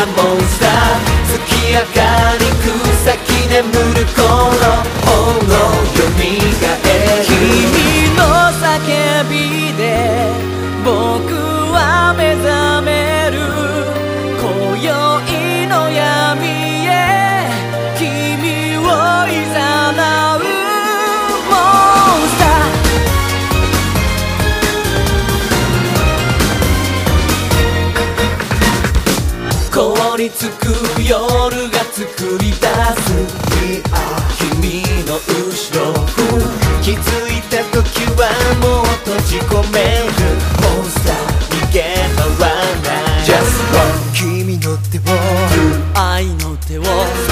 モンスター月明かり草木眠る頃炎よみがえる君の叫びで僕は目覚める今宵の闇へ君をいざなうモンスター凍りつく夜が作り出す君の後ろ気づいた時はもう閉じ込めるモンスター逃げ回らない Just one 君の手を愛の手を